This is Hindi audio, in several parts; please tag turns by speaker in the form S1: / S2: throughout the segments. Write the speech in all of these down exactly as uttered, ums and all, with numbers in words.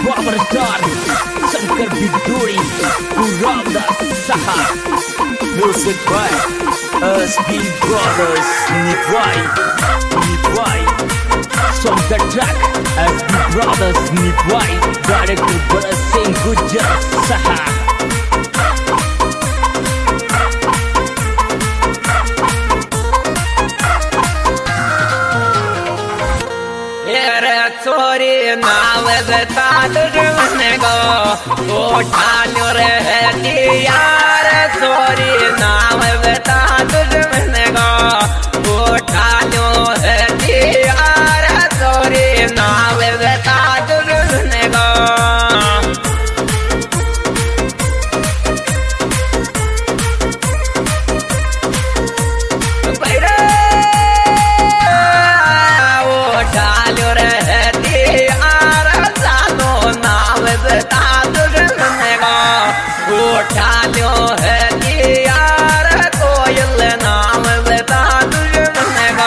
S1: Power Shankar Biduri Puranda Saha Music by S P Brothers Nitwai Nitwai Song the track S P Brothers Nitwai Director Bharat Singh Gujjar Saha
S2: Sorry, now is the time to go. Uठालो रहती यार, sorry, now is the time to go. Uठालो रहती यार, sorry, now is the time to go. उठालो है यार कोयल नाम बता तुझने का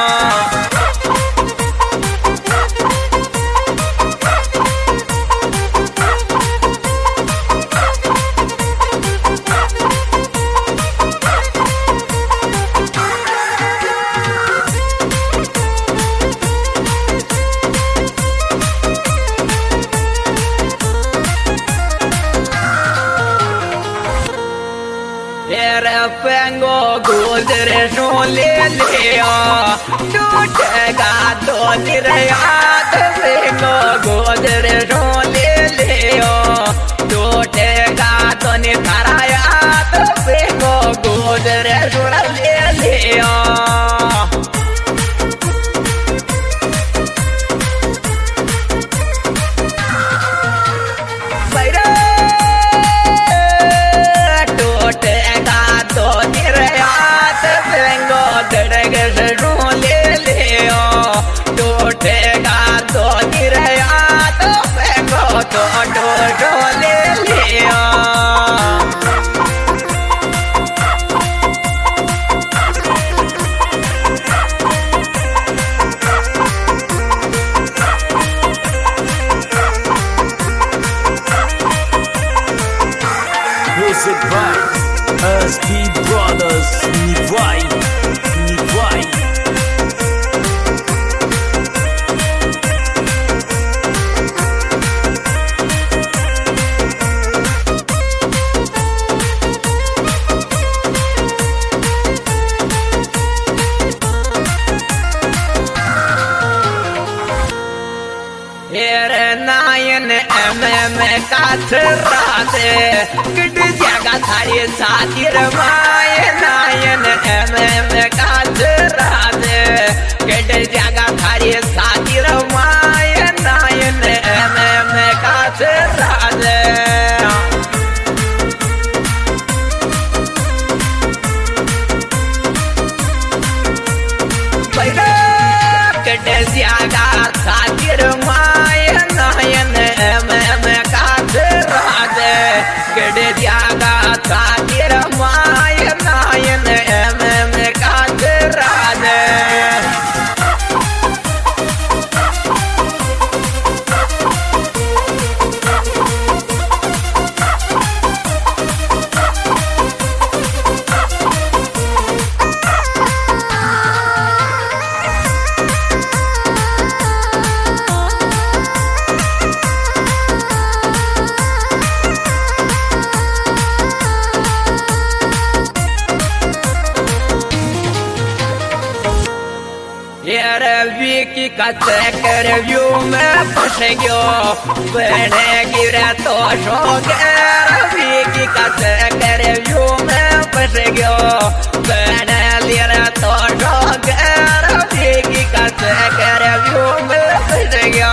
S2: पेंगो गुजरे ले लिया टूटेगा तो निर्यात पेंगो गुजरे ले लिया टूटेगा तो निरायात पेंगो गुजरे ले लिया टूटेगा तो गिरया तो फेंको तो टो ले लिया
S1: Music by S P Brothers Nitwai Nitwai
S2: नायन एम एम काथराते किड जगह थारी साथी रमाय नायन एम एम काथराते किड जगह थारी साथी रमाय नायन एम एम काथराते किड जगह साथी रमाय नायन एम एम काथराते किड जगह साथी रमाय नायन एम एम काथराते की कसे कर व्यू में फंस गयो बने गिरा तो शोगर की कसे कर व्यू में फंस गयो बने लिया तो शोगर की कसे कर व्यू में फंस गयो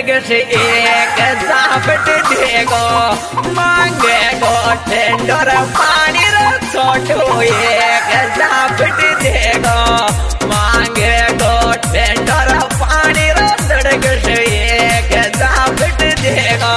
S2: धड़क से एक जापट देगो मांगे गो टेंडर पानी रो छोटो एक जापट देगो मांगे गो टेंडर पानी रो धड़क से एक जापट देगो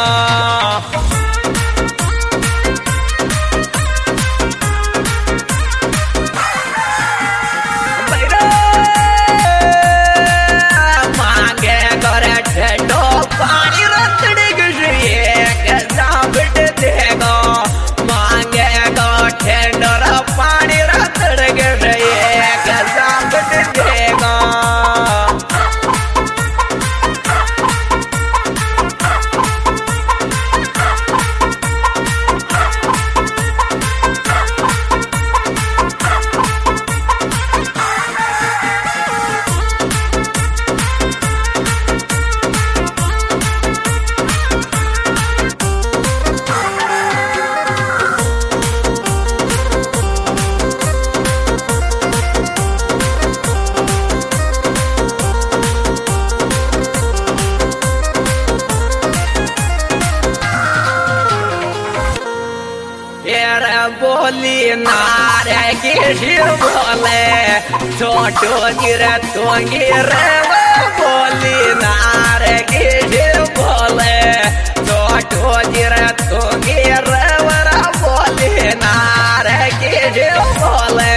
S2: बोली नारे की शिव बोले छोटो गिर तो गिर बोली नारे की शिव बोले छोटो गिर तो गिर बोली नारे की शिव बोले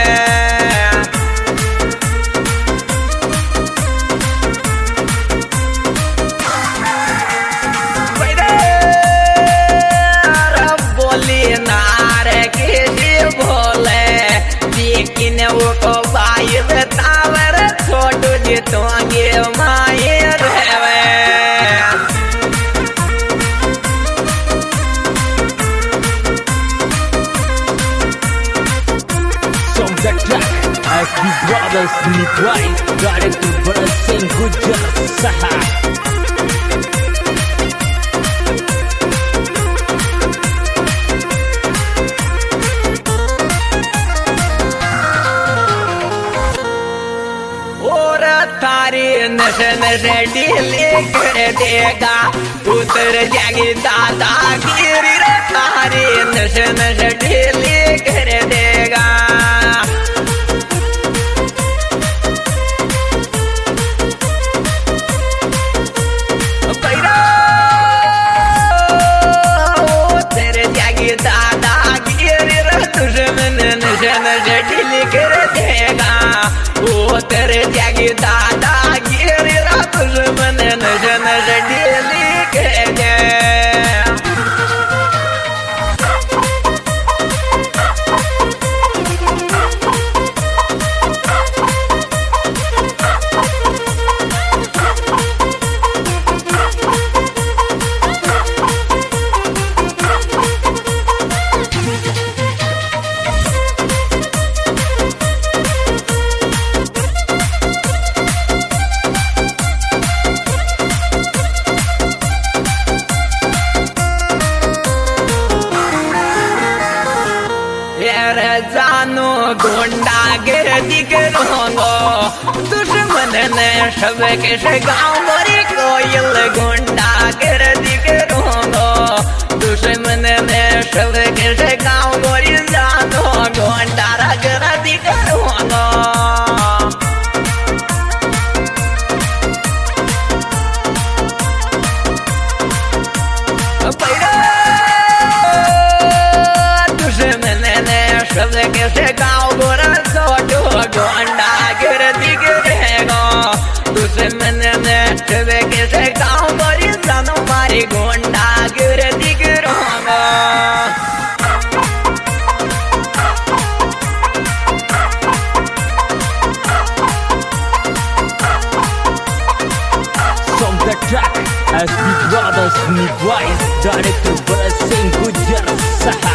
S2: वो को बाई तावर छोटू जी तो गे माये रहवे
S1: From the track, S B Brothers Nitwai, directed by Singh Gujar Saha.
S2: तारी नश नश ढीली कर देगा उतर जाएगी दादा गिरी रे तारी नश नश ढीली कर देगा उतर जाएगी दादा गिरी रे दुश्मन नश नश ढीली कर देगा उतर जाएगी दादा गिरी रात मन नश नश ढीली कर दे जानो गोंडा गिर दिगरोंगो दुश्मन ने सब के गाँव मोरी कोयल गोंडा गिर दिगरोंगो दुश्मन ने सब के गाँव मोरी जानो गोंडा गिर दिगरोंगो सब कैसे गाँव गोरा छोटो गोंडा गिर दिगरेगो दुश्मन ने सब कैसे गाँव गोरी जानो मारी गोंडा गिर दिगरोगो
S1: From the track, S B Brothers Nitwai, directed by Singh Gujar Saha.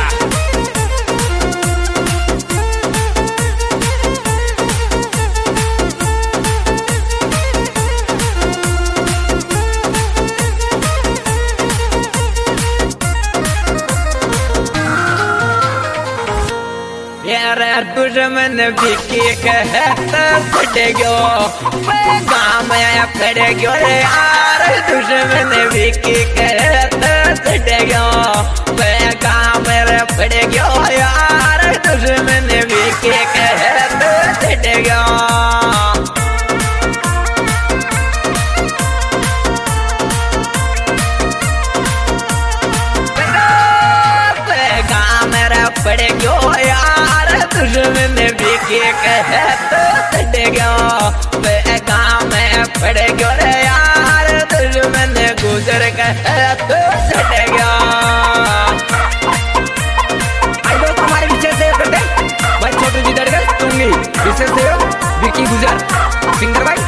S2: दुश्मन बिकी कहता फट गयो गाँव में फट गयो रे यार दुश्मन बिकी कहता फट गयो गाँव में फट गयो यार दुश्मन बिकी कहता फट गयो पड़ गयो यार दुश्मन बिकी कहता फट गयो गाँव में पड़ गयो रे यार दुश्मन गुजर कहता फट गयो दोस्त हमारे विषय से करते भाई छोटू जी दड़कर तुंगी विषय से विकी गुजर सिंगर भाई